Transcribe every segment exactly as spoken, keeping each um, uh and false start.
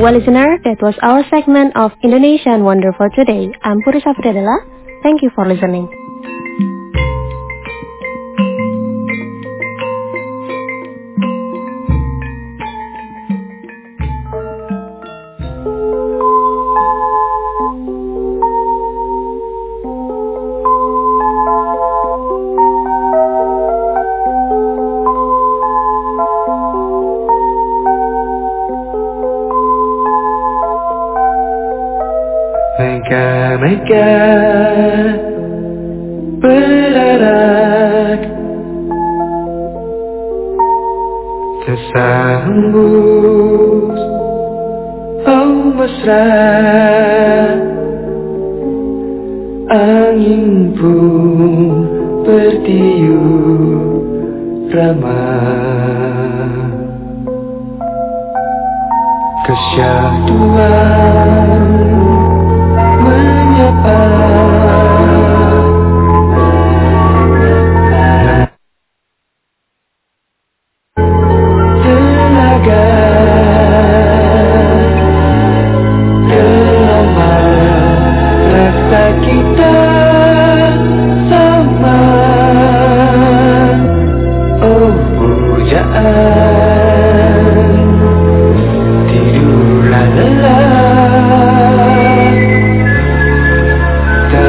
Well, listener, that was our segment of Indonesian Wonder for today. I'm Puri Safriadela. Thank you for listening. Mega-mega berarak tersambut, oh mesra. Angin pun bertiup ramah, kesyahduan menyapa. Tenaga gelombang rasa kita sama. Oh pujaan, tidurlah lelah.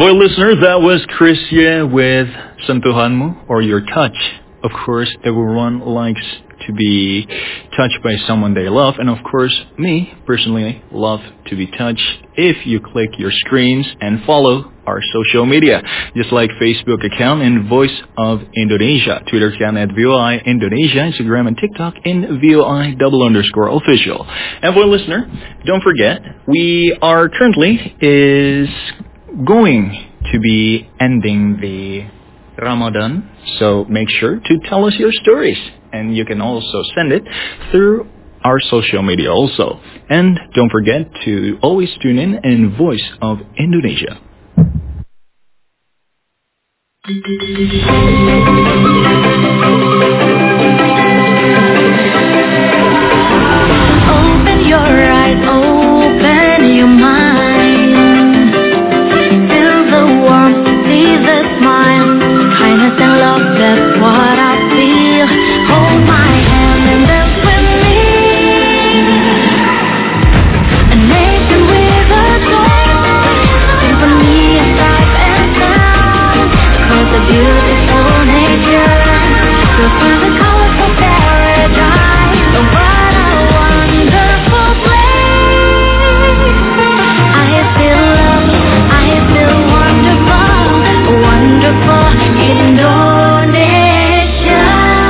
Boy listener, that was Chris Ye with Sentuhanmu, or Your Touch. Of course, everyone likes to be touched by someone they love, and of course, me, personally, love to be touched if you click your screens and follow our social media, just like Facebook account and Voice of Indonesia, Twitter account at V O I Indonesia, Instagram and TikTok in V O I double underscore official. And for listener, don't forget, we are currently is going to be ending the Ramadan, so make sure to tell us your stories, and you can also send it through our social media also. And don't forget to always tune in in Voice of Indonesia. Open your eyes, open your mind. Feel the warmth, see the smile. Kindness and love, that's what I feel. Hold my hand and dance with me. A nation with a soul, symphony of sight and sound. Cause the beautiful nature, so through the colorful paradise. Oh, what a wonderful place. I feel love, I feel wonderful, wonderful Indonesia.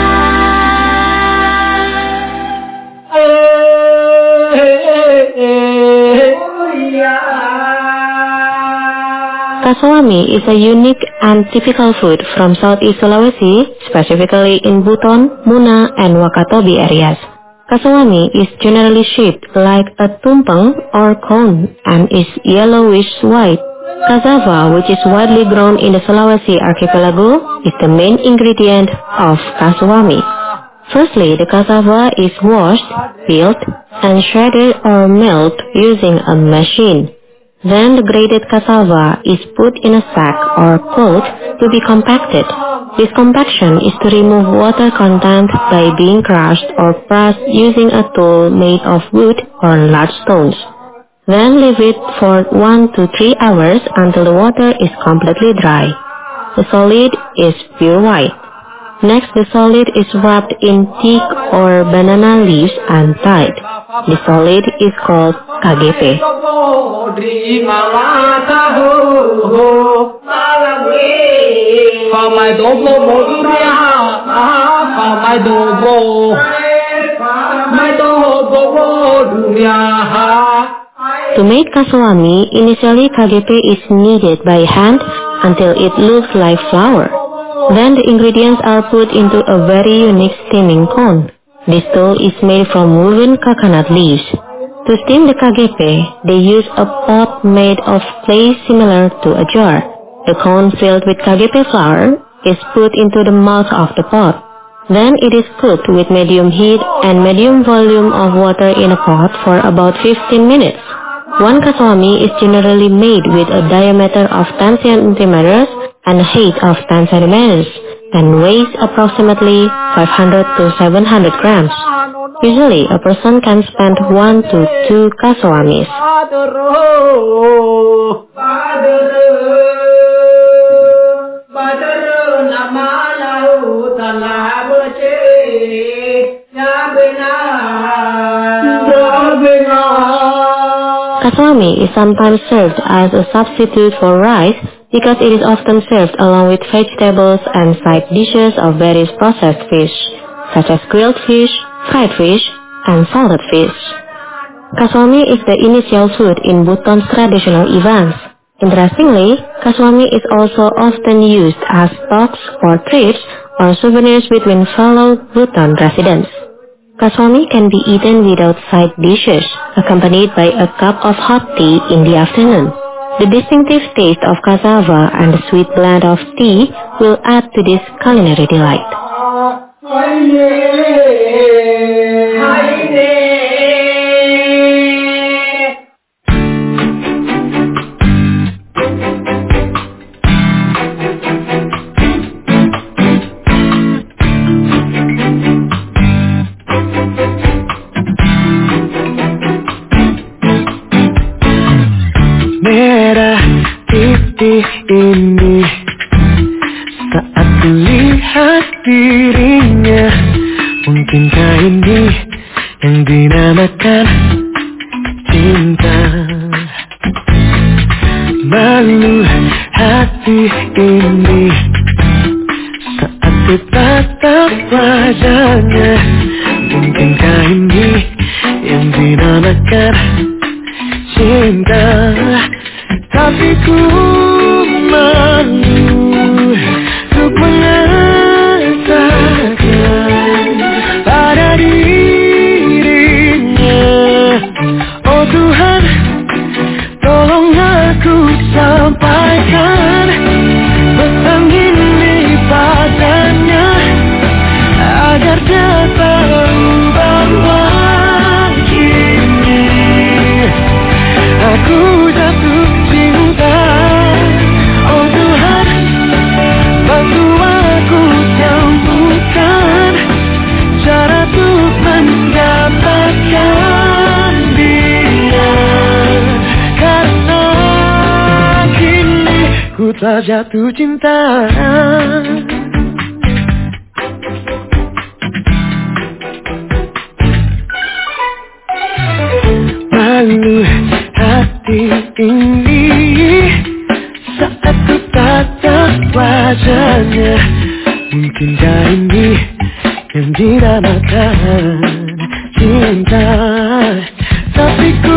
Kasawami is a unique and typical food from Southeast Sulawesi, specifically in Buton, Muna, and Wakatobi areas. Kasawami is generally shaped like a tumpeng or cone and is yellowish-white. Cassava, which is widely grown in the Sulawesi archipelago, is the main ingredient of kasawami. Firstly, the cassava is washed, peeled, and shredded or milled using a machine. Then the grated cassava is put in a sack or cloth to be compacted. This compaction is to remove water content by being crushed or pressed using a tool made of wood or large stones. Then leave it for one to three hours until the water is completely dry. The solid is pure white. Next, the solid is wrapped in teak or banana leaves and tied. The solid is called K G P. To make kasawami, initially K G P is kneaded by hand until it looks like flour. Then the ingredients are put into a very unique steaming cone. This dough is made from woven coconut leaves. To steam the K G P, they use a pot made of clay similar to a jar. The cone filled with K G P flour is put into the mouth of the pot. Then it is cooked with medium heat and medium volume of water in a pot for about fifteen minutes. One kasawami is generally made with a diameter of ten centimeters and a height of ten centimeters and weighs approximately five hundred to seven hundred grams. Usually, a person can spend one to two kasawamis. Kasawami is sometimes served as a substitute for rice because it is often served along with vegetables and side dishes of various processed fish, such as grilled fish, fried fish, and salted fish. Kasawami is the initial food in Buton's traditional events. Interestingly, kasawami is also often used as stocks for trips or souvenirs between fellow Buton residents. Kasawami can be eaten without side dishes, accompanied by a cup of hot tea in the afternoon. The distinctive taste of cassava and the sweet blend of tea will add to this culinary delight. hati ini saat kulihat dirinya. Mungkinkah ini yang dinamakan cinta? Malu hati ini saat ku tatap wajahnya. Mungkinkah ini yang dinamakan cinta? Tapi ku malu untuk mengatakan pada dirinya. Oh Tuhan, tolong aku sampaikan pesan ini padanya, agar dia tahu bahwa kini aku jatuh cinta. Oh Tuhan, bantu aku temukan cara untuk mendapatkan dia, karena kini ku telah jatuh cinta. Malu hati ini saat ku tatap wajahnya. Mungkinkah ini yang dinamakan cinta? Tapi ku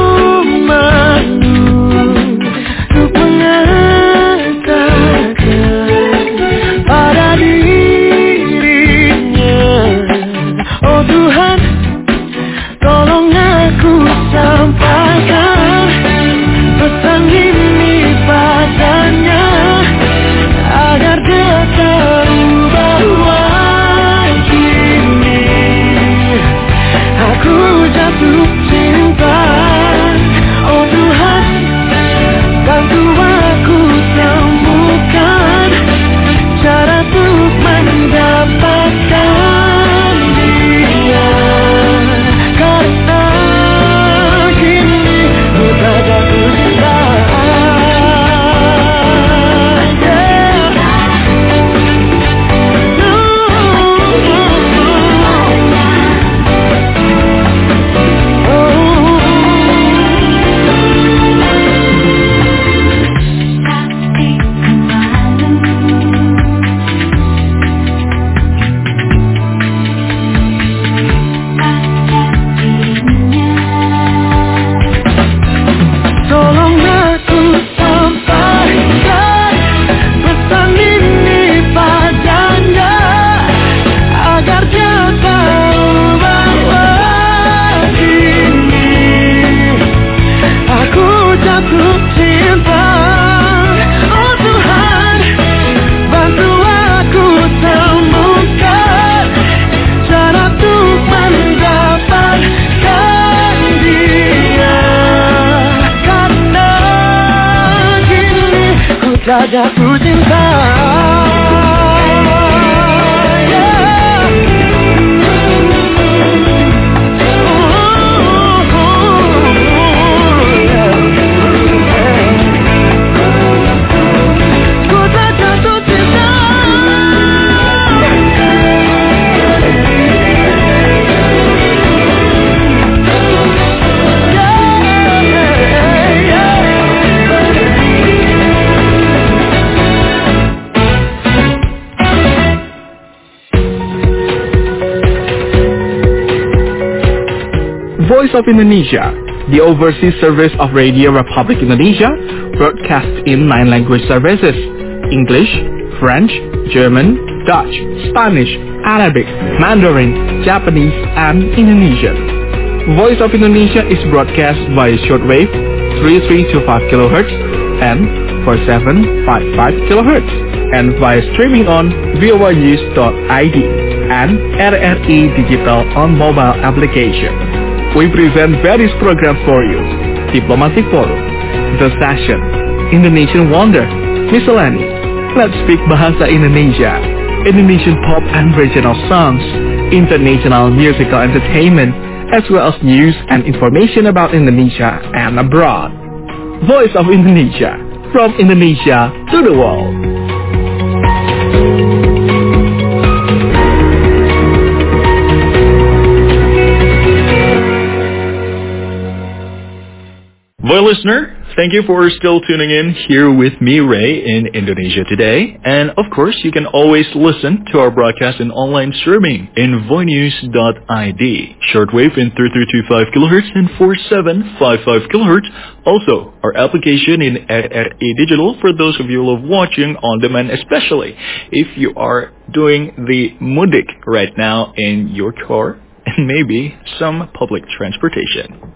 malu untuk mengatakan pada dirinya. Oh Tuhan, tolong aku sampaikan pesan ini padanya, agar dia tahu bahwa kini aku jatuh cinta. Oh Tuhan, bantu aku temukan cara untuk mendapatkan dia, karena kini ku telah jatuh cinta. Tolong aku sampaikan pesan ini padanya, agar dia tahu bahwa kini aku jatuh cinta. Oh Tuhan, bantu aku temukan cara untuk mendapatkan dia, karena kini ku telah jatuh cinta. Ku telah jatuh cinta. Voice of Indonesia, the overseas service of Radio Republic Indonesia, broadcasts in nine language services: English, French, German, Dutch, Spanish, Arabic, Mandarin, Japanese, and Indonesian. Voice of Indonesia is broadcast via shortwave three three two five kilohertz and four seven five five kilohertz, and via streaming on voa news dot I D and R R I Digital on mobile application. We present various programs for you: Diplomatic Forum, The Session, Indonesian Wonder, Miscellany, Let's Speak Bahasa Indonesia, Indonesian Pop and Regional Songs, International Musical Entertainment, as well as news and information about Indonesia and abroad. Voice of Indonesia, from Indonesia to the world. Well, listener, thank you for still tuning in here with me, Ray, in Indonesia today. And of course, you can always listen to our broadcast in online streaming in voinews dot I D, shortwave in thirty-three point two five kilohertz and forty-seven point five five kilohertz. Also, our application in R R E Digital for those of you who love watching on demand, especially if you are doing the mudik right now in your car and maybe some public transportation.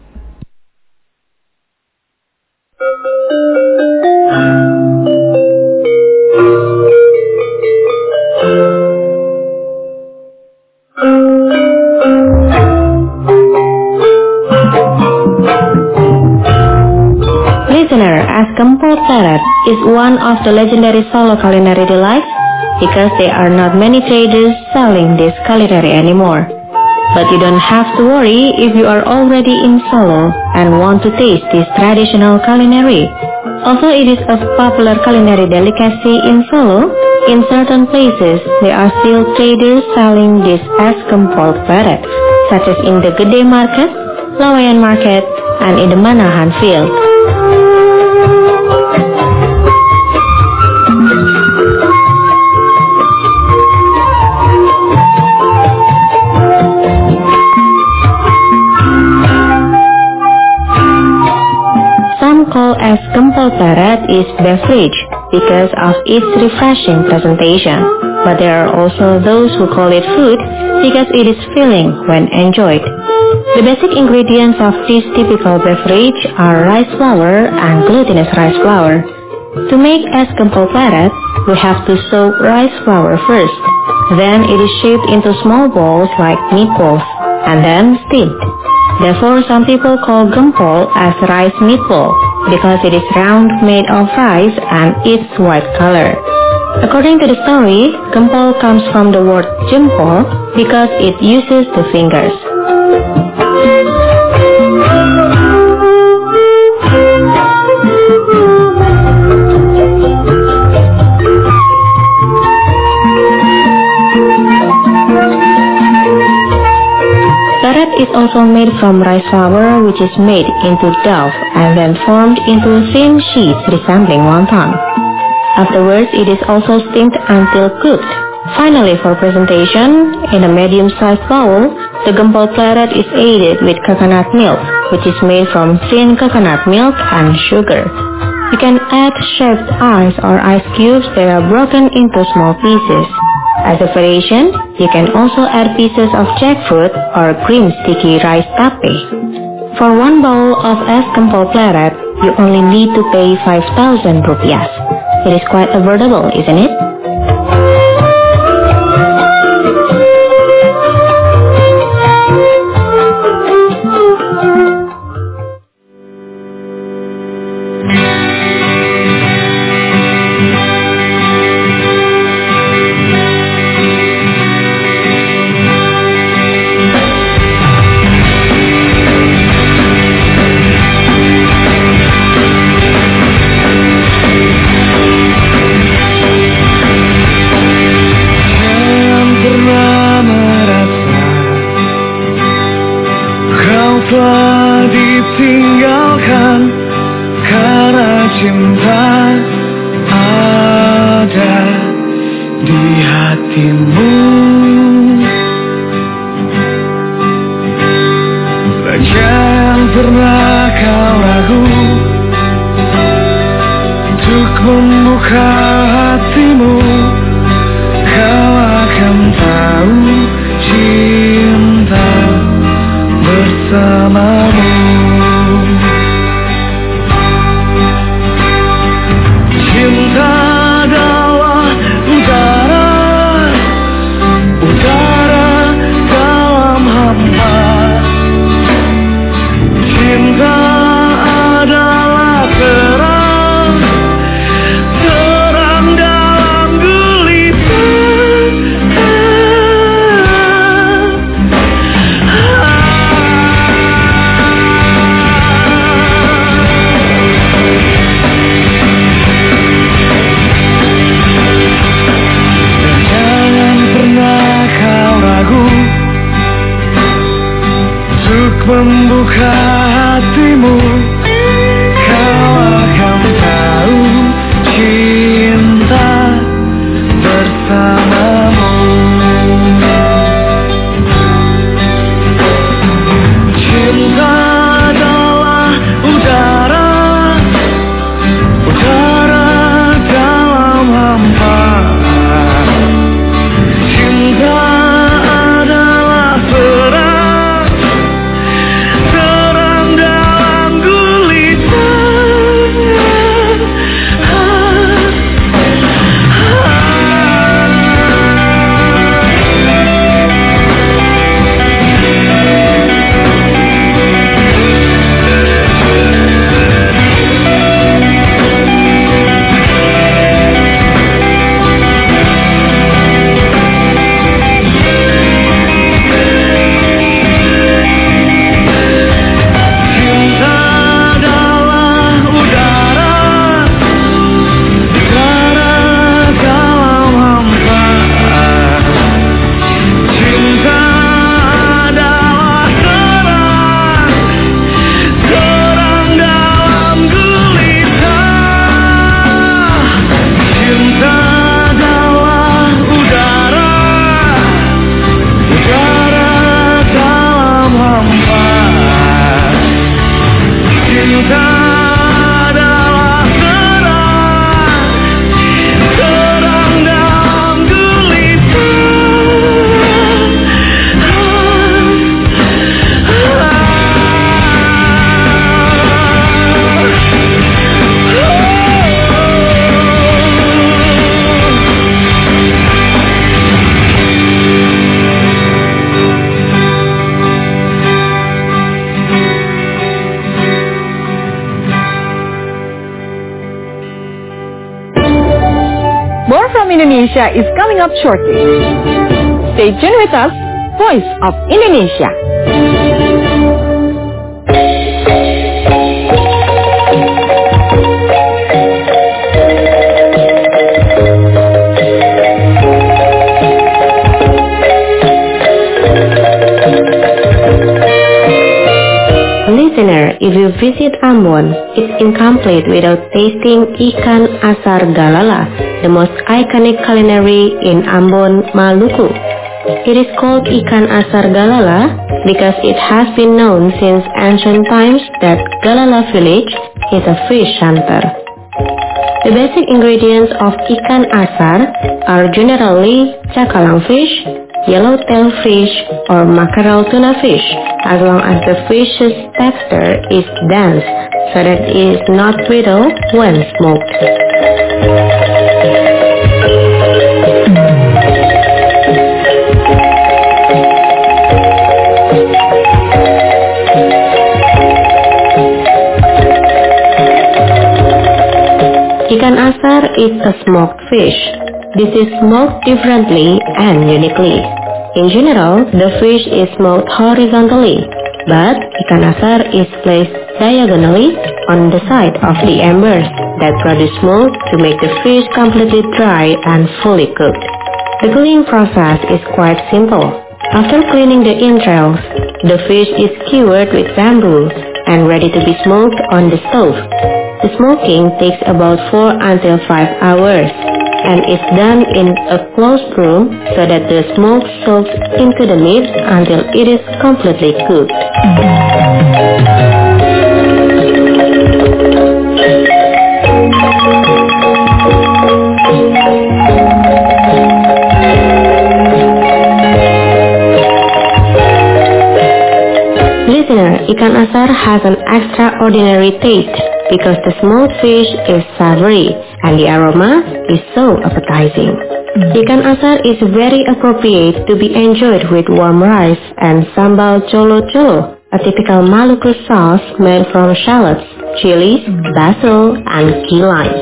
Listener, as Gempol Pleret is one of the legendary Solo culinary delights because there are not many traders selling this culinary anymore. But you don't have to worry if you are already in Solo and want to taste this traditional culinary. Although it is a popular culinary delicacy in Solo, in certain places there are still traders selling this as Gempol Pleret, such as in the Gede Market, Lawayan Market, and in the Manahan Field. Call as Gempol Pleret is beverage because of its refreshing presentation, but there are also those who call it food because it is filling when enjoyed. The basic ingredients of this typical beverage are rice flour and glutinous rice flour. To make as Gempol Pleret, we have to soak rice flour first. Then it is shaped into small balls like meatballs and then steamed. Therefore, some people call gempol as rice meatball because it is round, made of rice, and its white color. According to the story, gempol comes from the word jempol because it uses the fingers. Pleret is also made from rice flour, which is made into dough and then formed into thin sheets resembling wonton. Afterwards, it is also steamed until cooked. Finally, for presentation, in a medium-sized bowl, the Gempol Pleret is aided with coconut milk, which is made from thin coconut milk and sugar. You can add shaved ice or ice cubes that are broken into small pieces. As a variation, you can also add pieces of jackfruit or green sticky rice tape. For one bowl of es Gempol Pleret, you only need to pay five thousand rupiah. It is quite affordable, isn't it? from Indonesia is coming up shortly. Stay tuned with us, Voice of Indonesia. Listener, if you visit Ambon, it's incomplete without tasting ikan asar galala, the most iconic culinary in Ambon, Maluku. It is called ikan asar galala because it has been known since ancient times that Galala village is a fish center. The basic ingredients of ikan asar are generally cakalang fish, yellowtail fish, or mackerel tuna fish, as long as the fish's texture is dense, so that it is not brittle when smoked. Ikan asar is a smoked fish. This is smoked differently and uniquely. In general, the fish is smoked horizontally, but ikan asar is placed diagonally on the side of the embers that produce smoke to make the fish completely dry and fully cooked. The cooking process is quite simple. After cleaning the entrails, the fish is skewered with bamboo and ready to be smoked on the stove. The smoking takes about four until five hours. And it's done in a closed room so that the smoke soaks into the meat until it is completely cooked. Listener, ikan asar has an extraordinary taste because the smoked fish is savory and the aroma is so appetizing. Ikan asar is very appropriate to be enjoyed with warm rice and sambal colo-colo, a typical Maluku sauce made from shallots, chilies, basil, and key lime.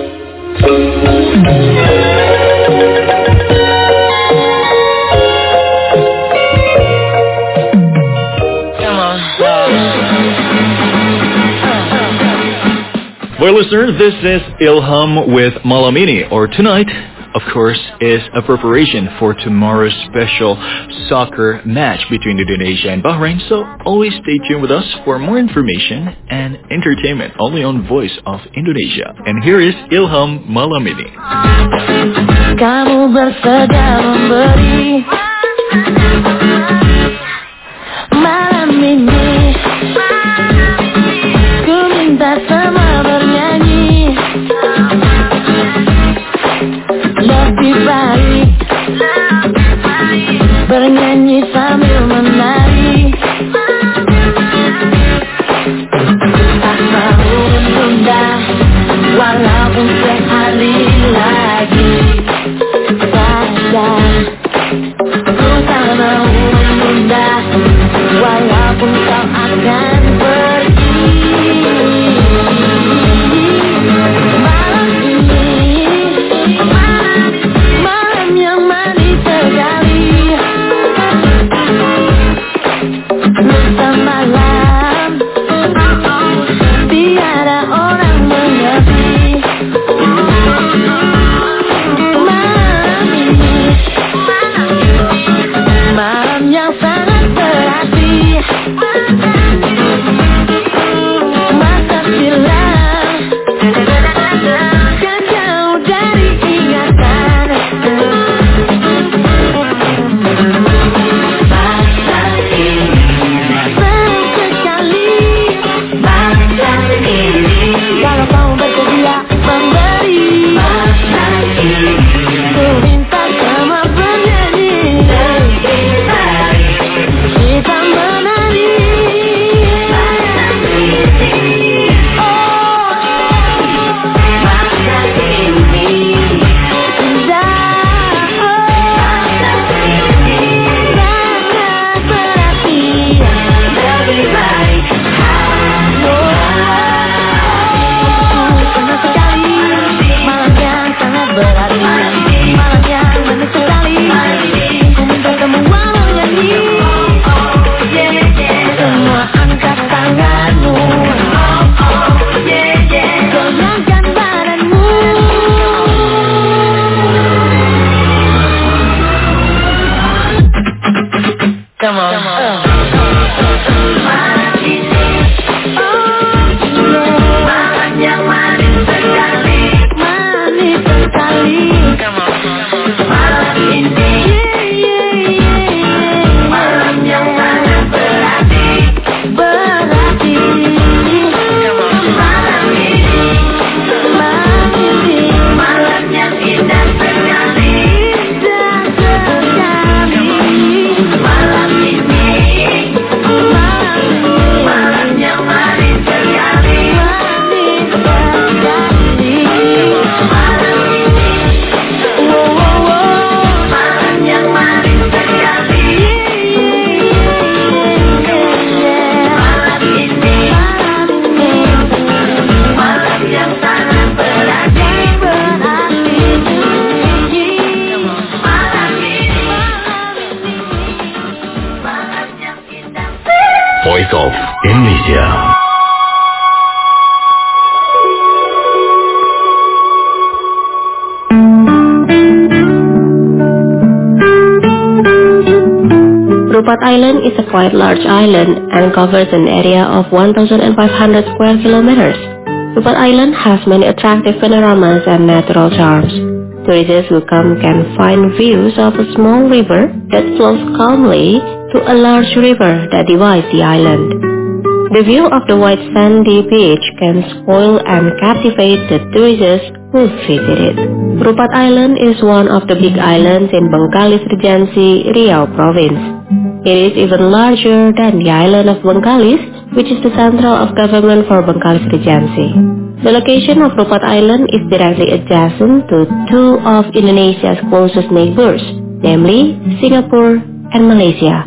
Well, listener, this is Ilham with Malamini, or tonight, of course, is a preparation for tomorrow's special soccer match between Indonesia and Bahrain, so always stay tuned with us for more information and entertainment only on Voice of Indonesia. And here is Ilham Malamini. Kamu bersedia memberi malam ini, ku minta semua bernyanyi lebih baik, bernyanyi sambil menari, tak mau menunda walaupun sehari lagi saja, ku tak mau menunda. Come on. Come on. Uh. Malam yang manis sekali, manis sekali. Come on. Malam ini, malam yang sangat berarti, berarti. Come on. Malam ini, malam ini, malam yang indah sekali, indah sekali. Malam ini, malam yang manis sekali, manis sekali. Malam ini, malam yang manis sekali. Malam ini, malam yang sangat berarti, berarti. Malam ini, malam yang indah. Voice of Indonesia. Rupat Island is a quite large island and covers an area of one thousand five hundred square kilometers. Rupat Island has many attractive panoramas and natural charms. Tourists who come can find views of a small river that flows calmly to a large river that divides the island. The view of the white sandy beach can spoil and captivate the tourists who visit it. Rupat Island is one of the big islands in Bengkalis Regency, Riau Province. It is even larger than the island of Bengkalis, which is the central of government for Bengkalis Regency. The location of Rupat Island is directly adjacent to two of Indonesia's closest neighbors, namely Singapore and Malaysia.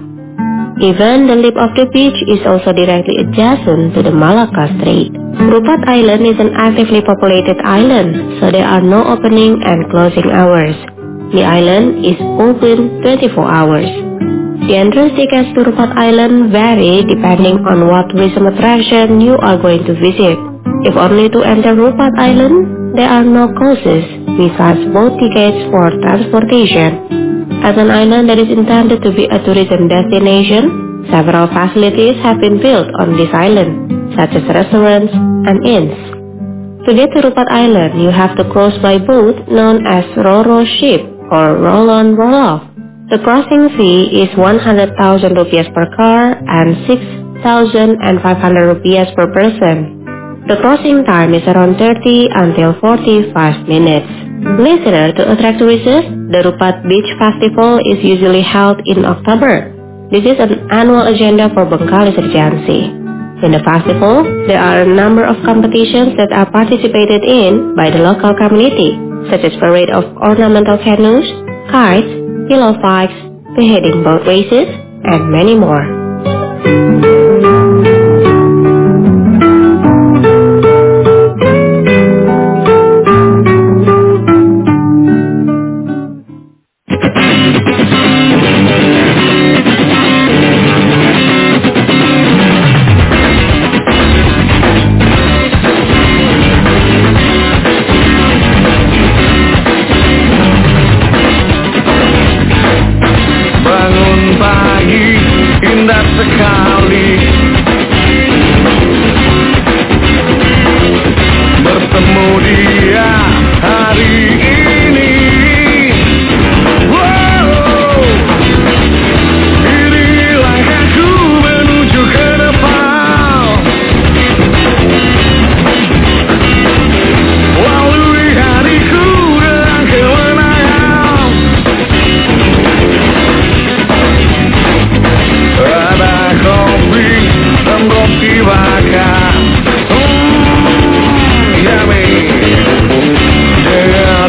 Even the lip of the beach is also directly adjacent to the Malacca Strait. Rupat Island is an actively populated island, so there are no opening and closing hours. The island is open twenty-four hours. The entrance tickets to Rupat Island vary depending on what tourism attraction you are going to visit. If only to enter Rupat Island, there are no costs besides boat tickets for transportation. As an island that is intended to be a tourism destination, several facilities have been built on this island, such as restaurants and inns. To get to Rupat Island, you have to cross by boat known as Ro-Ro ship or roll-on roll-off. The crossing fee is one hundred thousand rupiah per car and six thousand five hundred rupiah per person. The crossing time is around thirty until forty-five minutes. Listener, to attract tourists, the Rupat Beach Festival is usually held in October. This is an annual agenda for Bengkalis Regency. In the festival, there are a number of competitions that are participated in by the local community, such as parade of ornamental canoes, kites, pillow fights, beheading boat races, and many more. Yeah.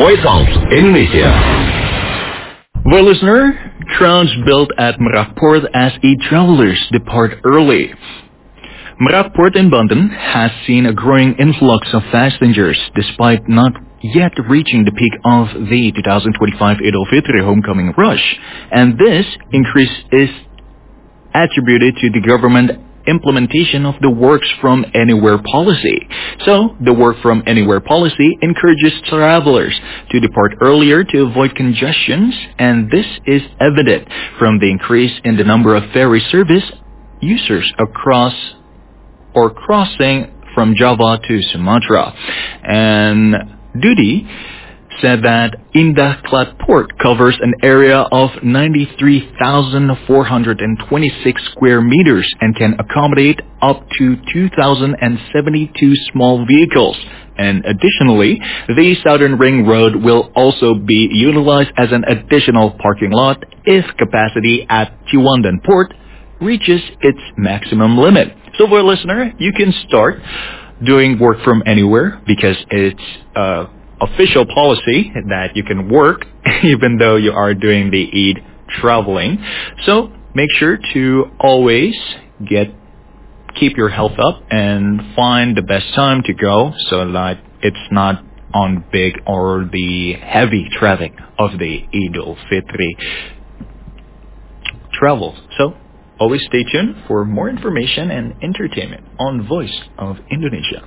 Voice of Indonesia. Well, listener, crowds built at Merak Port as e-travelers depart early. Merak Port in Banten has seen a growing influx of passengers despite not yet reaching the peak of the two thousand twenty-five Eid al-Fitr homecoming rush. And this increase is attributed to the government implementation of the Works from Anywhere policy. So, the Work from Anywhere policy encourages travelers to depart earlier to avoid congestions, and this is evident from the increase in the number of ferry service users across or crossing from Java to Sumatra. And Dudi said that Indah Klat Port covers an area of ninety-three thousand four hundred twenty-six square meters and can accommodate up to two thousand seventy-two small vehicles. And additionally, the Southern Ring Road will also be utilized as an additional parking lot if capacity at Ciwandan Port reaches its maximum limit. So for a listener, you can start doing work from anywhere because it's uh official policy that you can work even though you are doing the Eid traveling. So make sure to always get keep your health up and find the best time to go so that it's not on big or the heavy traffic of the Eid al-Fitr travel. So always stay tuned for more information and entertainment on Voice of Indonesia.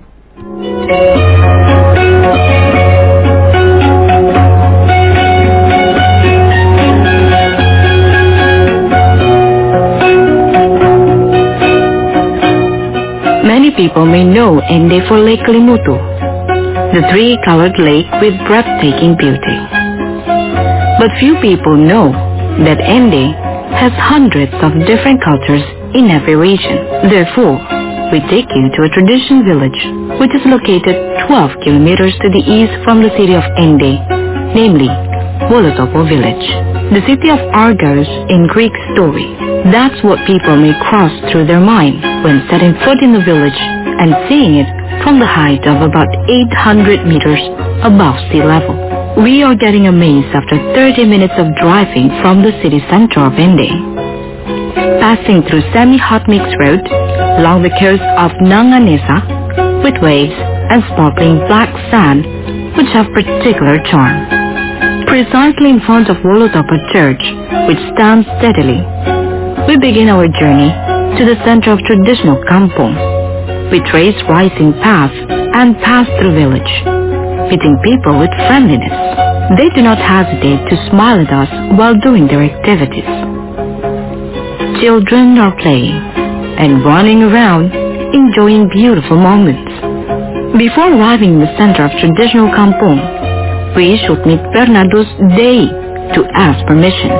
Many people may know Ende for Lake Kelimutu, the three-colored lake with breathtaking beauty. But few people know that Ende has hundreds of different cultures in every region. Therefore, we take you to a tradition village which is located twelve kilometers to the east from the city of Ende, namely Wolotopo village. The city of Argos in Greek story. That's what people may cross through their mind when setting foot in the village and seeing it from the height of about eight hundred meters above sea level. We are getting amazed after thirty minutes of driving from the city center of Ende. Passing through semi-hot mix road along the coast of Nanganesa with waves and sparkling black sand which have particular charm. Precisely in front of Wolotopo Church, which stands steadily, we begin our journey to the center of traditional kampong. We trace rising paths and pass through village, meeting people with friendliness. They do not hesitate to smile at us while doing their activities. Children are playing and running around, enjoying beautiful moments. Before arriving in the center of traditional kampong, we should meet Bernardo's Day to ask permission.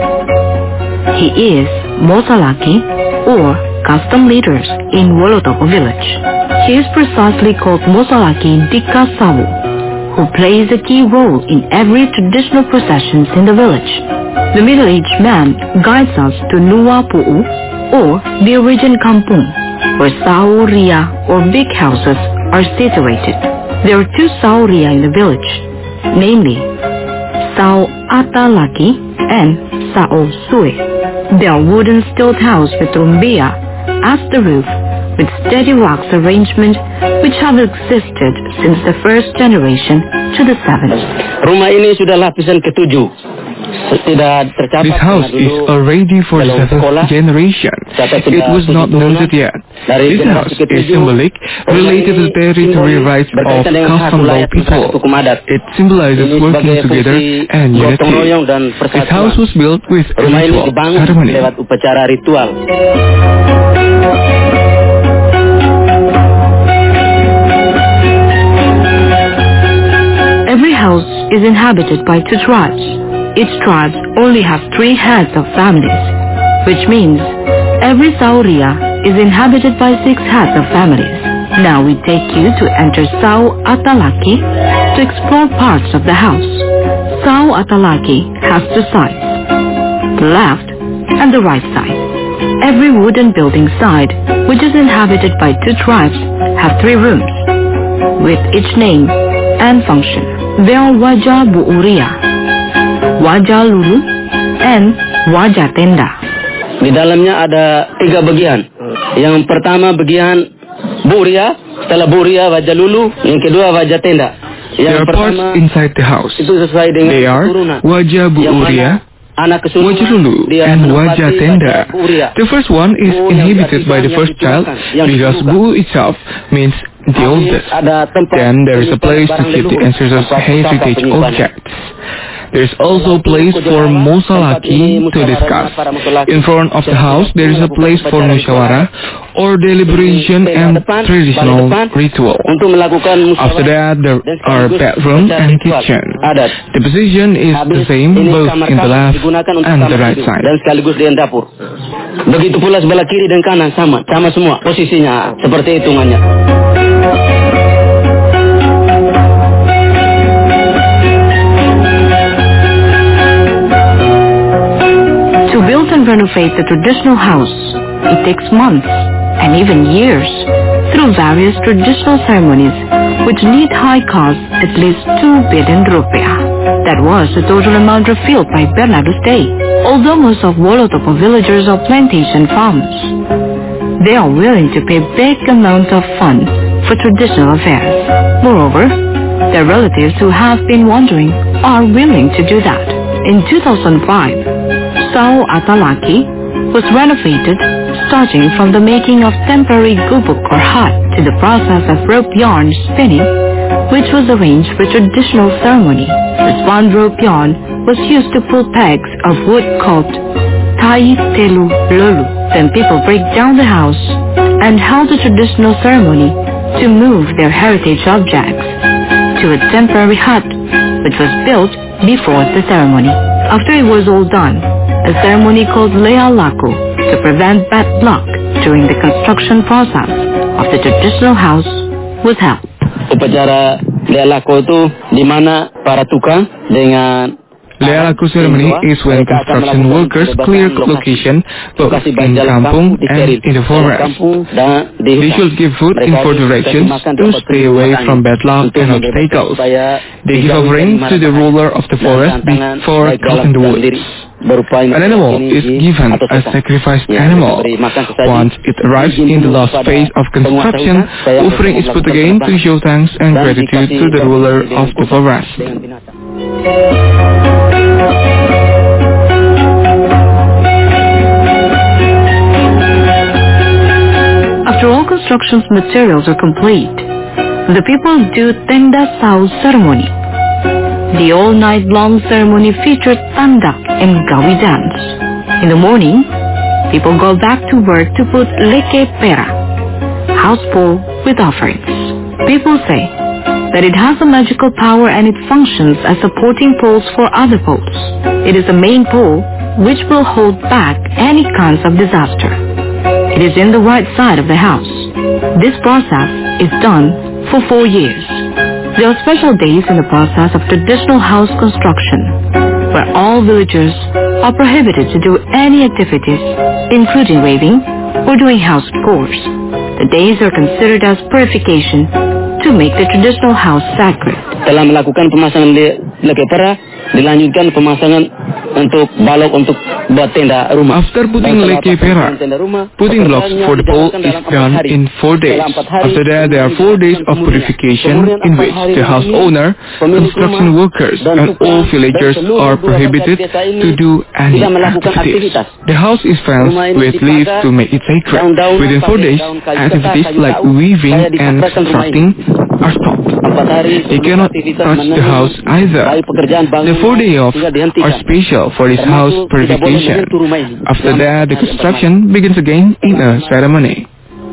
He is Mosalaki or custom leaders in Wolotopo village. He is precisely called Mosalaki Dikasawu, who plays a key role in every traditional processions in the village. The middle-aged man guides us to Nuwa Pu'u or the origin kampung, where sauria or big houses are situated. There are two sauria in the village, namely Sao Atalaki and Sao Sue. They are wooden stilt house with rumbia as the roof with steady rocks arrangement which have existed since the first generation to the seventh. Rumah ini sudah lapisan ketujuh. This house is already for the seventh generation. It was not noted yet. This house is symbolic related to the territory rights of Kasambau people. It symbolizes working together and unity. This house was built with ritual ceremony. Every house is inhabited by two tribes. Each tribe only has three heads of families, which means every sauria is inhabited by six heads of families. Now we take you to enter Sao Atalaki to explore parts of the house. Sao Atalaki has two sides, the left and the right side. Every wooden building side, which is inhabited by two tribes, have three rooms, with each name and function. there are Wajah Bu Uria, Wajah Lulu, and Wajah Tenda. Di dalamnya ada tiga bagian. Yang pertama bagian Buria, setelah Buria wajah Lulu, yang kedua wajah Tenda. There are parts inside the house. They are Wajah Bu Uria, Wajah Lulu, and Wajah Tenda. The first one is inhabited by the first child because Bu itself means the oldest. Then there is a place to keep the ancestors' heritage objects. There is also a place for musalaki to discuss. In front of the house, there is a place for musyawarah or deliberation and traditional ritual. After that, there are bedroom and kitchen. The position is the same both in the left and the right side. Dan sekaligus di dapur. Begitu pula sebelah kiri dan kanan sama, sama semua posisinya seperti hitungannya. To build and renovate the traditional house, it takes months and even years through various traditional ceremonies which need high cost at least two billion rupiah. That was the total amount revealed by Bernardus Day. Although most of Wolotopo villagers are plantation farmers, they are willing to pay big amounts of funds for traditional affairs. Moreover, their relatives who have been wandering are willing to do that. In two thousand five, Sao Atalaki was renovated, starting from the making of temporary gubuk or hut to the process of rope yarn spinning, which was arranged for traditional ceremony. This one rope yarn was used to pull pegs of wood called Tai Telu Lolu. Then people break down the house and held a traditional ceremony to move their heritage objects to a temporary hut, which was built before the ceremony. After it was all done, a ceremony called Lea Laku to prevent bad luck during the construction process of the traditional house was held. Upacara Lea Laku itu di mana para tukang dengan Lea Laku ceremony is when construction workers clear location both in kampung and in the forest. They should give food in four directions to stay away from bad luck and obstacles. They give offering to the ruler of the forest before crossing the woods. An animal is given as sacrificed animal. Once it arrives in the last phase of construction, offering is put again to show thanks and gratitude to the ruler of the forest. After all construction materials are complete, the people do Tenda Sao ceremony. The all-night-long ceremony featured tandak and gawi dance. In the morning, people go back to work to put leke pera, house pole with offerings. People say that it has a magical power and it functions as supporting poles for other poles. It is a main pole which will hold back any kinds of disaster. It is in the right side of the house. This process is done for four years. There are special days in the process of traditional house construction, where all villagers are prohibited to do any activities, including waving or doing house chores. The days are considered as purification to make the traditional house sacred. Telah melakukan pemasangan leke pera, dilanjutkan pemasangan untuk balok untuk buat tenda rumah. After putting leke pera, putting blocks for the pole is done in four days. After that, there are four days of purification in which the house owner, construction workers, and all villagers are prohibited to do any activities. The house is fenced with leaves to make it sacred. Within four days, activities like weaving and constructing are stopped. They cannot touch the house either. The four days off are special for this house purification. After that, the construction begins again in a ceremony.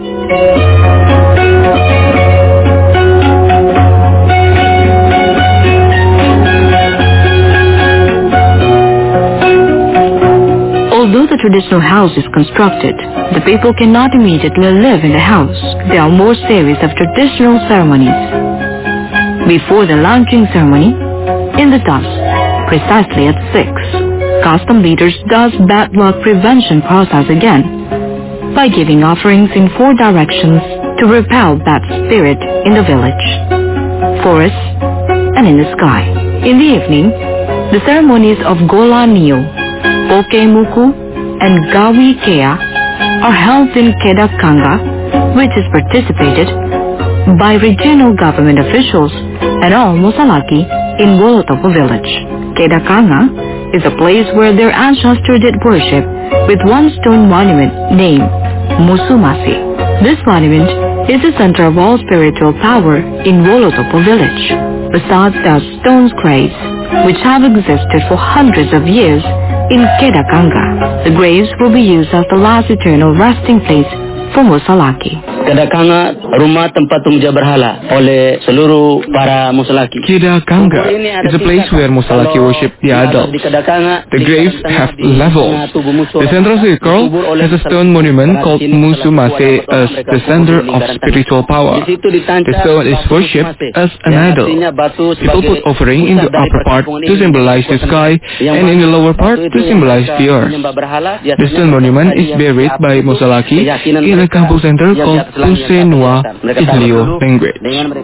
Although the traditional house is constructed, the people cannot immediately live in the house. There are more series of traditional ceremonies. Before the launching ceremony, in the dusk, precisely at six, custom leaders does bad luck prevention process again by giving offerings in four directions to repel bad spirit in the village, forests, and in the sky. In the evening, the ceremonies of Gola Nio, Pokemuku, and Gawi Kea are held in Kedakanga, which is participated by regional government officials and all Mosalaki in Wolotopo village. Kedakanga is a place where their ancestors did worship with one stone monument named Musumasi. This monument is the center of all spiritual power in Wolotopo village. Besides, there are stone graves which have existed for hundreds of years in Kedakanga. The graves will be used as the last eternal resting place for Mosalaki. Kedakanga, rumah tempat tumja berhala oleh seluruh para Mosalaki. Kedakanga is a place where Mosalaki worship the idols. The graves have levels. The central circle has a stone monument called Musumase as the center of spiritual power. The stone is worshipped as an idol. People put offering in the upper part to symbolize the sky and in the lower part to symbolize the earth. The stone monument is buried by Mosalaki in a campus center called Pusenua Idlio language.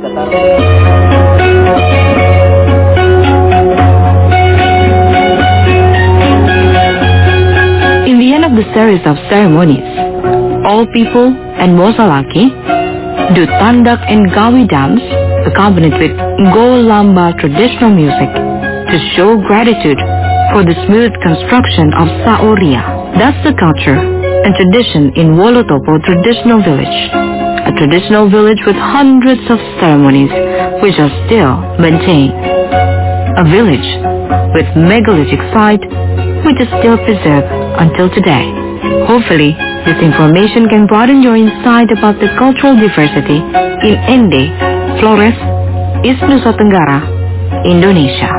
In the end of the series of ceremonies, all people and Mosalaki do Tandak and Gawi dance accompanied with Golamba traditional music to show gratitude for the smooth construction of Saoria. That's the culture and tradition in Wolotopo traditional village, a traditional village with hundreds of ceremonies which are still maintained. A village with megalithic site which is still preserved until today. Hopefully, this information can broaden your insight about the cultural diversity in Ende, Flores, East Nusa Tenggara, Indonesia.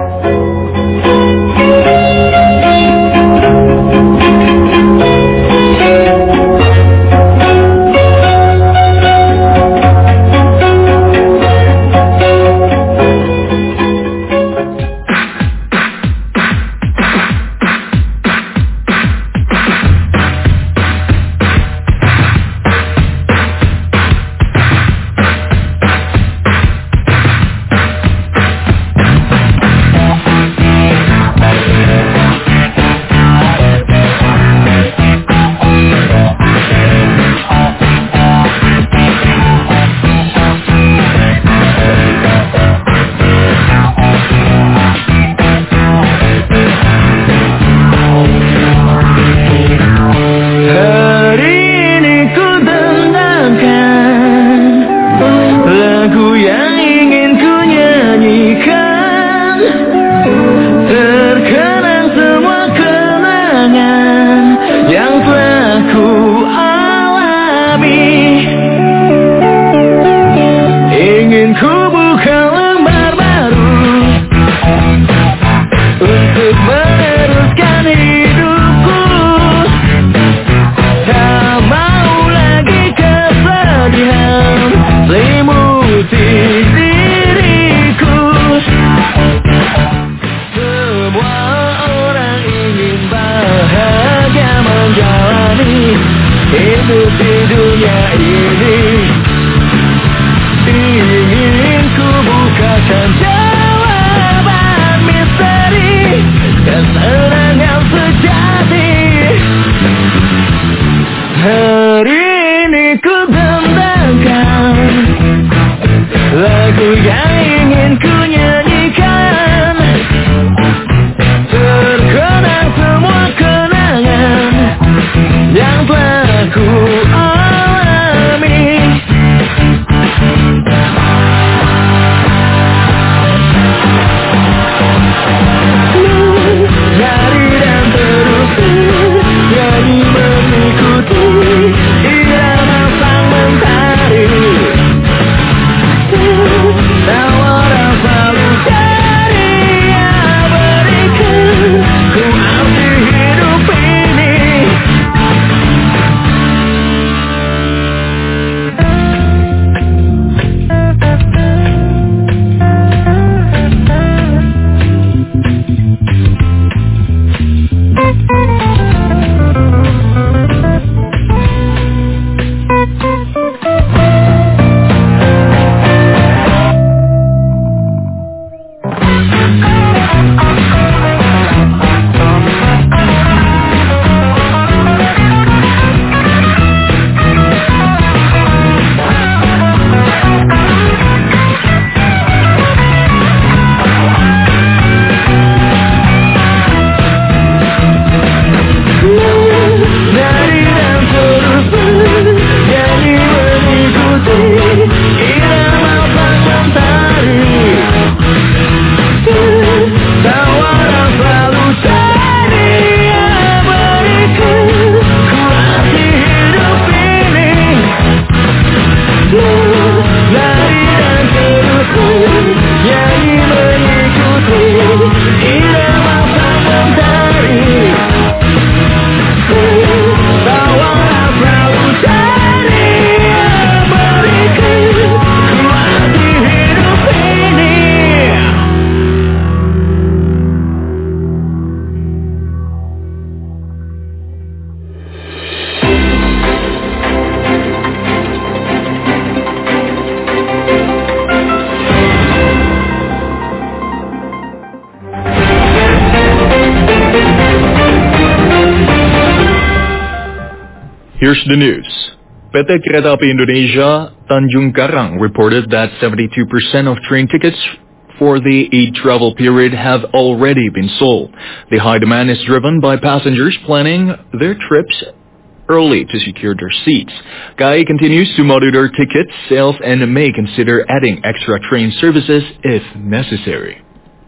Here's the news. P T Kereta Api Indonesia Tanjung Karang reported that seventy-two percent of train tickets for the Eid travel period have already been sold. The high demand is driven by passengers planning their trips early to secure their seats. K A I continues to monitor ticket sales and may consider adding extra train services if necessary.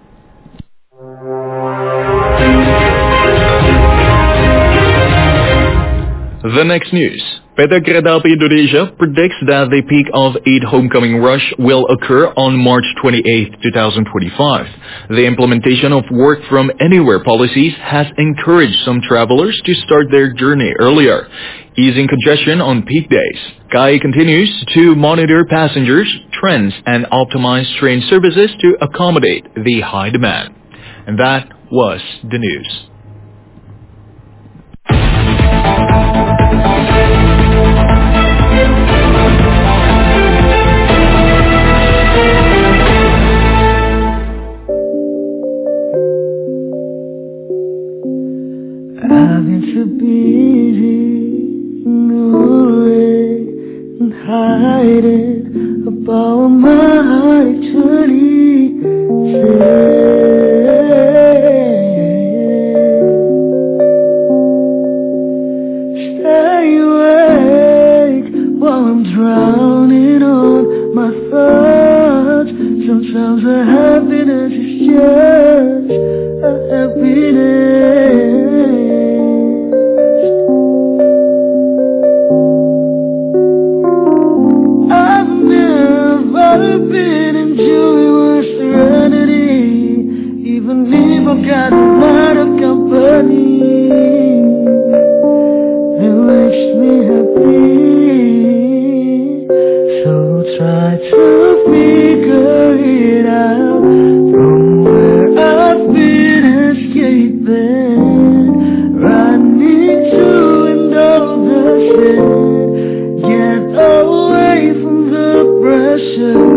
The next news. P T Kereta Api Indonesia predicts that the peak of Eid homecoming rush will occur on March twenty-eighth, twenty twenty-five. The implementation of work from anywhere policies has encouraged some travelers to start their journey earlier, easing congestion on peak days. K A I continues to monitor passengers, trends, and optimize train services to accommodate the high demand. And that was the news. I've been too busy knowing and hiding about my heart actually stay awake while I'm drowning on my thoughts. Sometimes the happiness is just a happiness. I've been enjoying my serenity, even if I've got a lot of company that makes me happy. So try to figure it out from where I've been escaping, running to and over the get away from the pressure.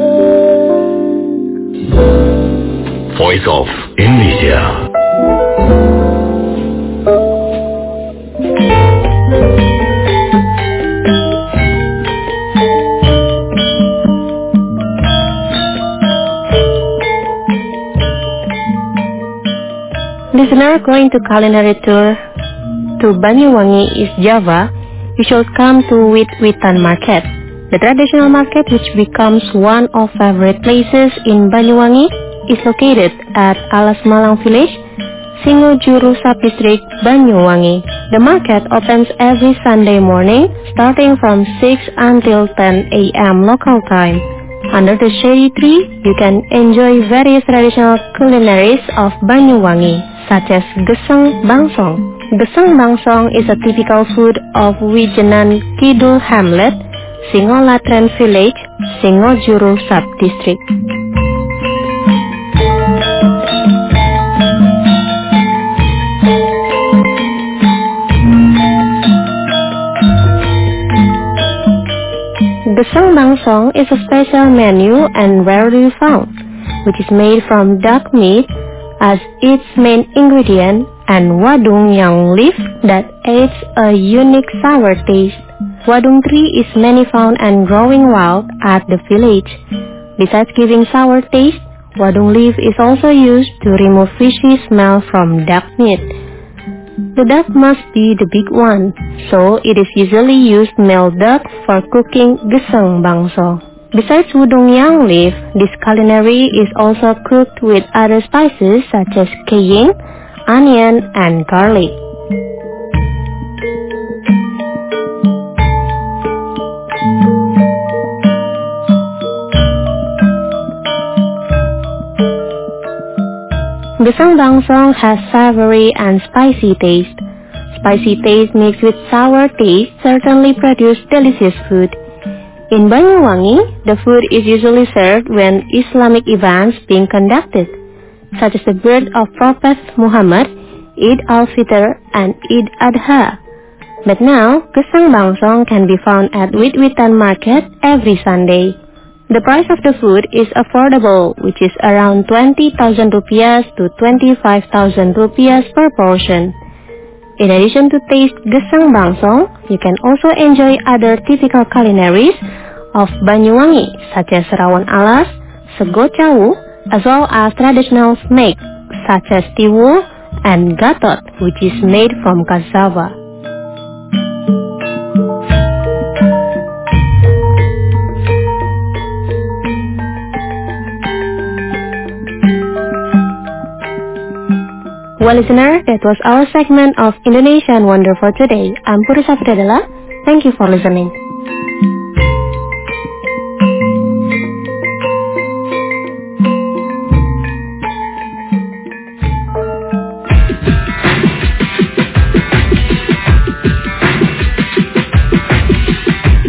Voice of Indonesia. listener going to culinary tour to Banyuwangi, East Java, you should come to Wit-Witan Market. The traditional market, which becomes one of favorite places in Banyuwangi, is located at Alas Malang Village, Singojuru Subdistrict, Banyuwangi. The market opens every Sunday morning, starting from six until ten a m local time. Under the shady tree, you can enjoy various traditional culinaries of Banyuwangi, such as Geseng Bangsong. Geseng Bangsong is a typical food of Wijenan Kidul Hamlet, Singolatren Village, Singojuru Subdistrict. Geseng Bangsong is a special menu and rarely found, which is made from duck meat as its main ingredient and wadung yang leaf that adds a unique sour taste. Wadung tree is many found and growing wild at the village. Besides giving sour taste, wadung leaf is also used to remove fishy smell from duck meat. The duck must be the big one, so it is usually used male duck for cooking Geseng Bangsong. Besides wadung yang leaf, this culinary is also cooked with other spices such as cayenne, onion, and garlic. Geseng Bangsong has savory and spicy taste. Spicy taste mixed with sour taste certainly produce delicious food. In Banyuwangi, the food is usually served when Islamic events being conducted, such as the birth of Prophet Muhammad, Eid al-Fitr, and Eid Adha. But now, Geseng Bangsong can be found at Wit-Witan Market every Sunday. The price of the food is affordable, which is around twenty thousand rupiah to twenty-five thousand rupiah per portion. In addition to taste Geseng Bangsong, you can also enjoy other typical culinaries of Banyuwangi, such as rawon alas, sego cawu, as well as traditional snacks such as tiwul and gatot, which is made from cassava. Well, listener, that was our segment of Indonesian Wonder for today. I'm Puri Safriadala. Thank you for listening.